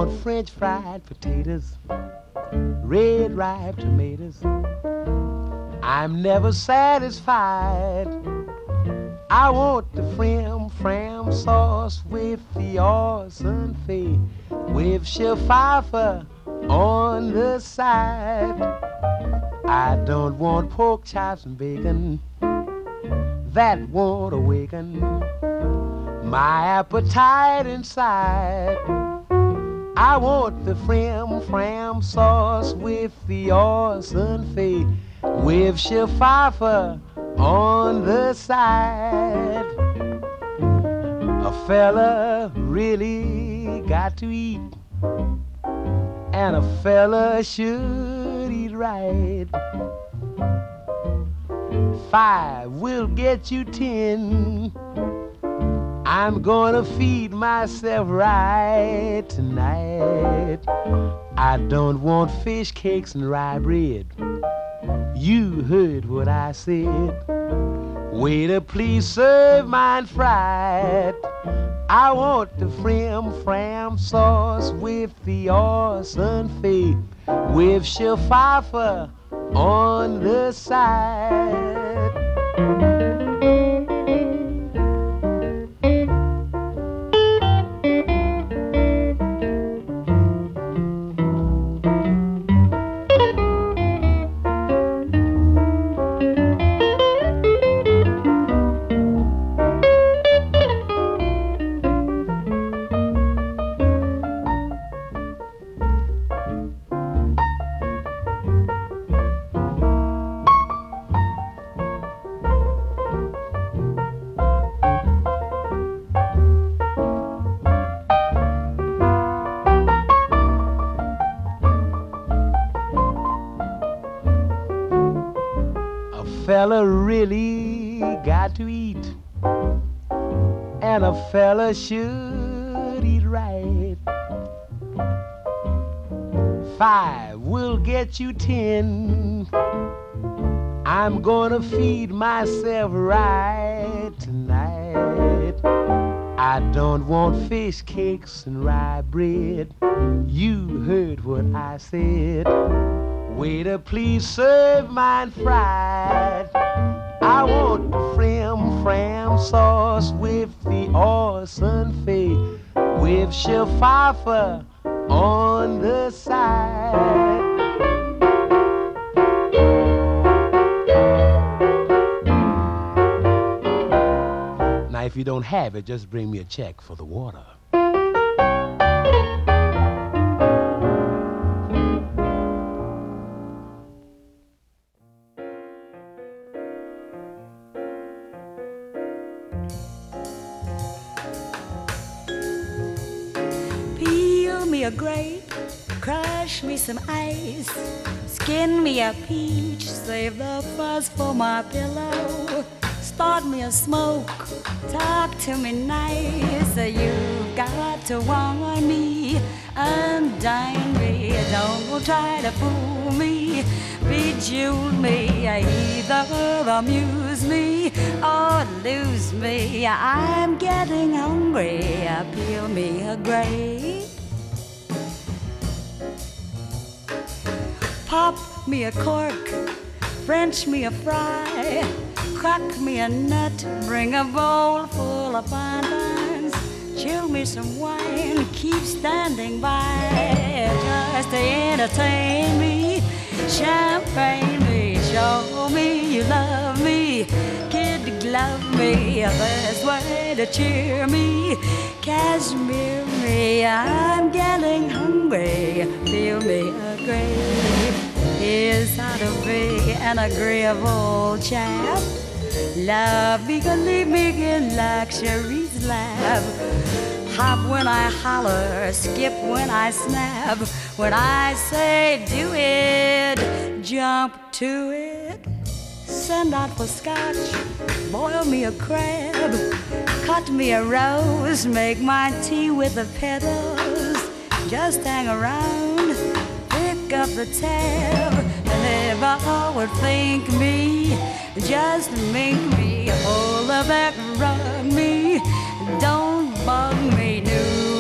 want French fried potatoes, red ripe tomatoes. I'm never satisfied. I want the fram sauce with the arson fee, with Chef Pfeiffer on the side. I don't want pork chops and bacon, that won't awaken my appetite inside. I want the fram sauce with the arson fee, with Chef Pfeiffer on the side. A fella really got to eat, and a fella should eat right. 5 will get you 10. I'm gonna feed myself right tonight. I don't want fish cakes and rye bread. You heard what I said. Waiter, please serve mine fried. I want the fram sauce with the arson fee, with Chef Pfeiffer on the side. Fella really got to eat, and a fella should eat right. 5 will get you 10. I'm gonna feed myself right tonight. I don't want fish cakes and rye bread. You heard what I said. Waiter, please serve mine fried. I want the fram sauce with the arson fee, with Chef Pfeiffer on the side. Now, if you don't have it, just bring me a check for the water. A grape, crush me some ice, skin me a peach, save the fuzz for my pillow, start me a smoke, talk to me nice. You've got to want me and dine me, don't try to fool me, bejewel me, either amuse me or lose me. I'm getting hungry, peel me a grape, pop me a cork, French me a fry, crack me a nut, bring a bowl full of bonbons, chill me some wine, keep standing by, just to entertain me, champagne me, show me you love me, kid glove me, best way to cheer me, cashmere me, I'm getting hungry, feel me a grape. Here's how to be an agreeable chap. Love me, can leave me in luxury's lap. Hop when I holler, skip when I snap. When I say do it, jump to it. Send out for scotch, boil me a crab, cut me a rose, make my tea with the petals. Just hang around, pick up the tab, and never would think me, just make me, hold the back, rub me, don't bug me, new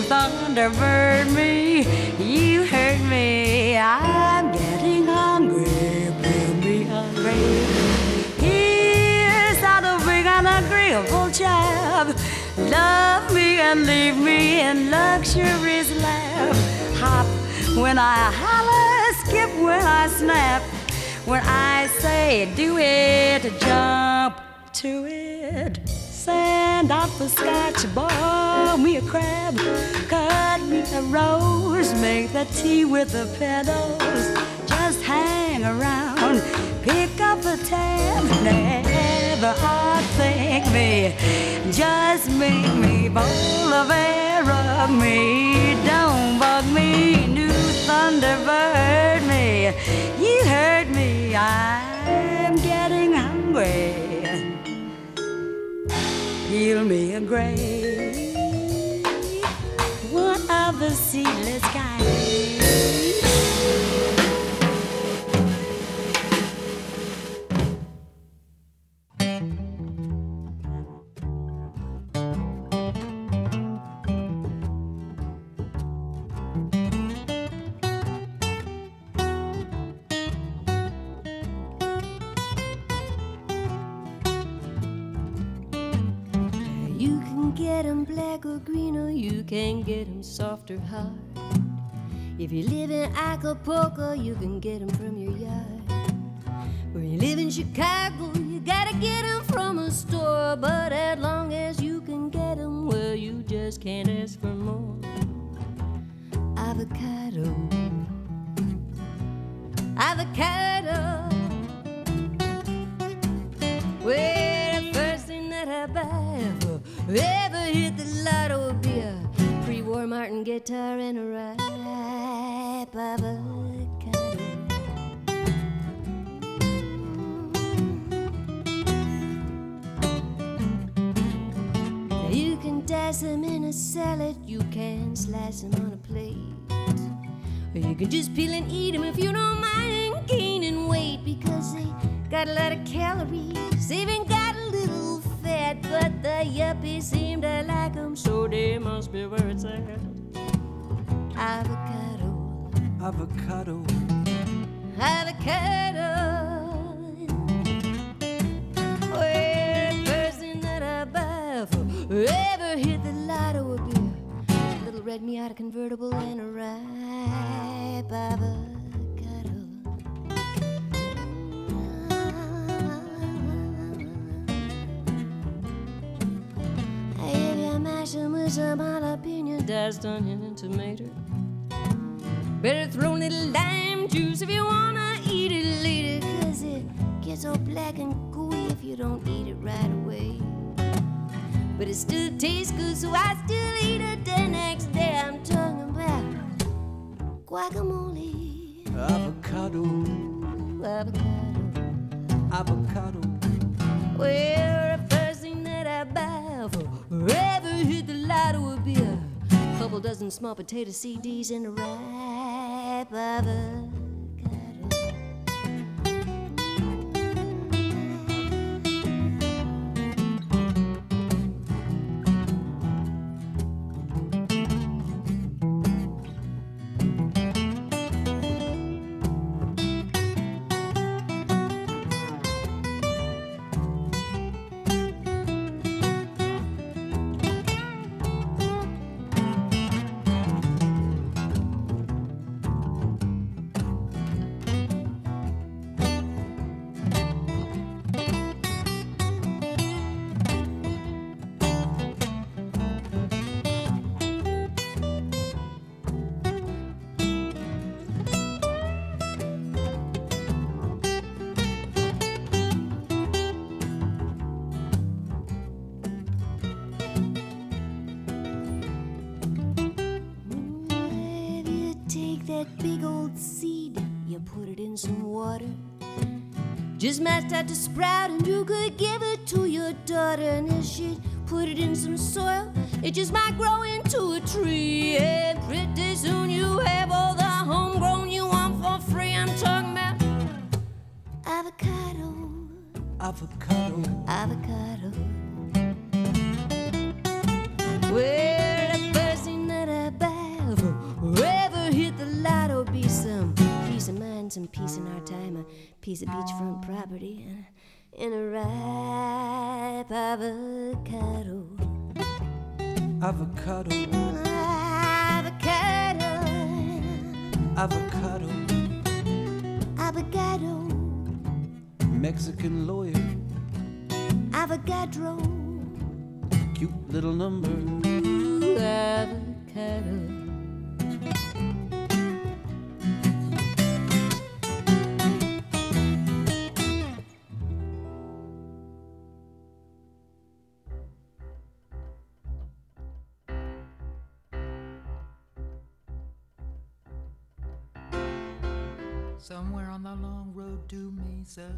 thunderbird me. You heard me. I'm getting hungry. Bring me hungry. Here's how to bring an agreeable chap. Love me and leave me in luxurious laugh. Hop when I holler, skip when I snap. When I say do it, jump to it. Sand out the scotch, boil me a crab. Cut me a rose, make the tea with the petals. Just hang around, pick up the tab. Never outthink me, just make me bowl of air of me. Don't bug me, new thunderbird me. You heard me, I'm getting hungry. Peel me a grape, one of the seedless kind. Get 'em black or green, or you can get 'em soft or hard. If you live in Acapulco, you can get 'em from your yard. When you live in Chicago, you gotta get 'em from a store. But as long as you can get 'em, well, you just can't ask for more. Avocado, avocado. Well, the first thing that I buy ever hit the lotto would be a pre-war Martin guitar and a ripe avocado. Now you can dice them in a salad, you can slice them on a plate, or you can just peel and eat them if you don't mind gaining weight, because they got a lot of calories, even got a little fat, but the yuppies seem to like them, so they must be where it's at. Avocado, avocado, avocado. Well, the first thing that I buy for ever hit the lotto would be a little red Miata convertible and a ripe avocado. With some jalapeno diced onion and tomato. Better throw a little lime juice if you wanna eat it later, 'cause it gets all black and gooey if you don't eat it right away. But it still tastes good, so I still eat it the next day. I'm talking about guacamole, avocado, avocado, avocado. Well, the first thing that I buy for ever hit the lotto would be a couple dozen small potato CDs and a ripe avocado. Just mashed out to sprout, and you could give it to your daughter. And if she put it in some soil, it just might grow into a tree. And pretty soon you have all the homegrown you want for free. I'm talking about avocado, avocado, avocado. Well, the first thing that I some peace in our time, a piece of beachfront property, and a ripe avocado. Avocado. Avocado. Avocado. Avocado. Mexican lawyer. Avocado. Cute little number. Avocado. Somewhere on the long road to Mesa,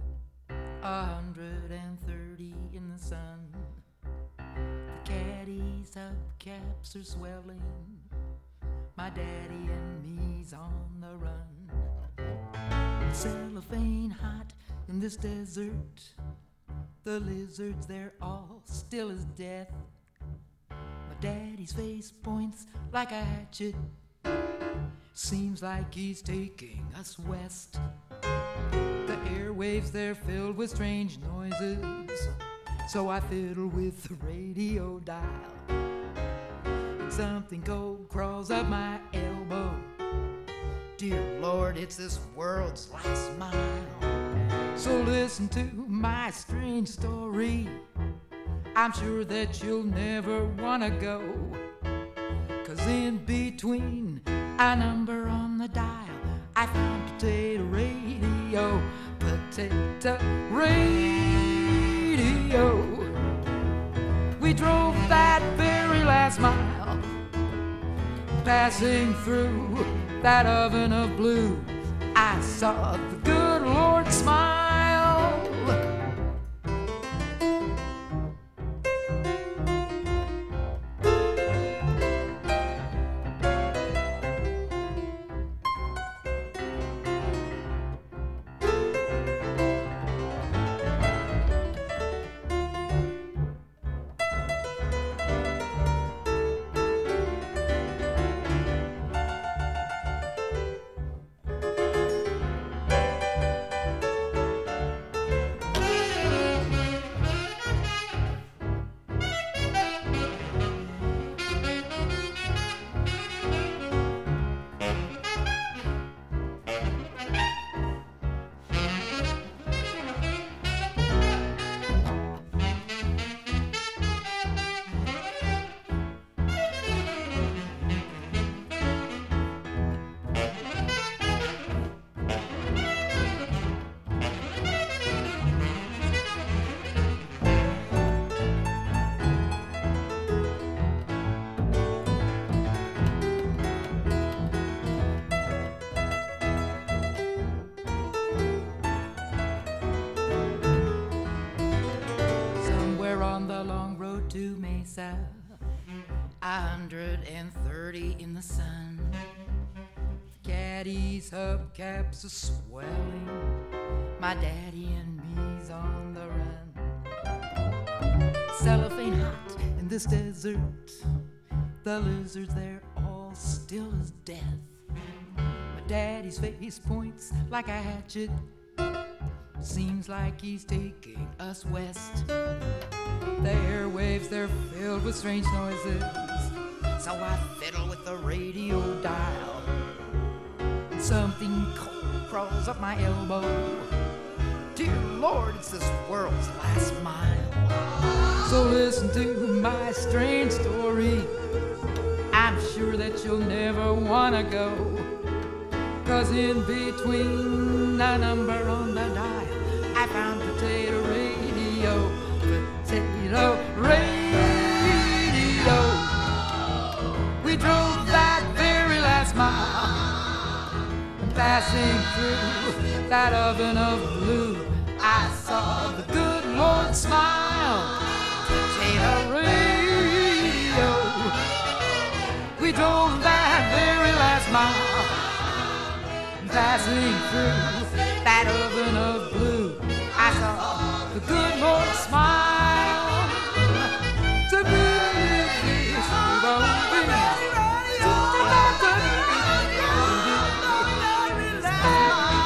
130 in the sun. The caddies' hubcaps are swelling. My daddy and me's on the run. Cellophane hot in this desert. The lizards, they're all still as death. My daddy's face points like a hatchet. Seems like he's taking us west. The airwaves, they're filled with strange noises. So I fiddle with the radio dial. And something cold crawls up my elbow. Dear Lord, it's this world's last mile. So listen to my strange story. I'm sure that you'll never wanna go. 'Cause in between a number on the dial, I found potato radio, potato radio. We drove that very last mile, passing through that oven of blue. I saw the good Lord smile. To Mesa, 130 in the sun. The caddies' hubcaps are swelling. My daddy and me's on the run. Cellophane hot in this desert. The lizards, they're all still as death. My daddy's face points like a hatchet. Seems like he's taking us west. The airwaves, they're filled with strange noises. So I fiddle with the radio dial. And something cold crawls up my elbow. Dear Lord, it's this world's last mile. So listen to my strange story. I'm sure that you'll never wanna go. 'Cause in between a number on the dial, I found potato radio, potato radio. We drove that very last mile, and passing through that oven of blue, I saw the good Lord smile. Potato radio. We drove that very last mile, passing through that oven of blue. I saw the good Lord smile. To be this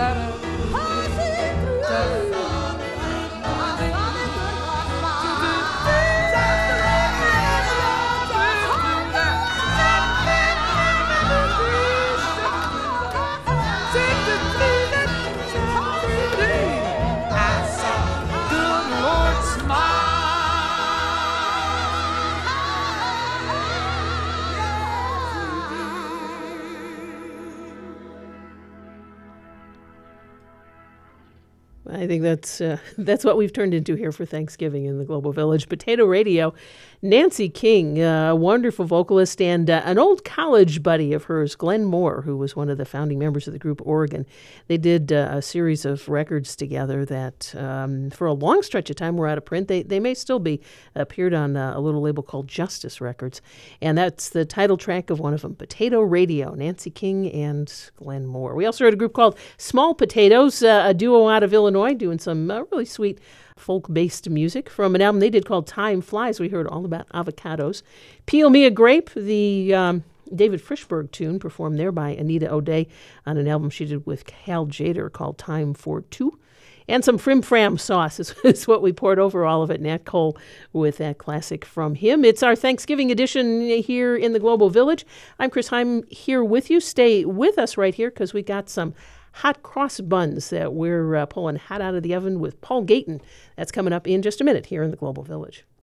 I think that's what we've turned into here for Thanksgiving in the Global Village. Potato Radio. Nancy King, a wonderful vocalist, and an old college buddy of hers, Glenn Moore, who was one of the founding members of the group Oregon. They did a series of records together that, for a long stretch of time, were out of print. They may still be, appeared on a little label called Justice Records, and that's the title track of one of them, Potato Radio, Nancy King and Glenn Moore. We also heard a group called Small Potatoes, a duo out of Illinois, doing some really sweet folk-based music from an album they did called Time Flies. We heard all about avocados. Peel Me a Grape, the David Frischberg tune performed there by Anita O'Day on an album she did with Cal Jader called Time for Two. And some Frim Fram sauce is what we poured over all of it. Nat Cole with that classic from him. It's our Thanksgiving edition here in the Global Village. I'm Chris Heim here with you. Stay with us right here because we got some hot cross buns that we're pulling hot out of the oven with Paul Gayton. That's coming up in just a minute here in the Global Village.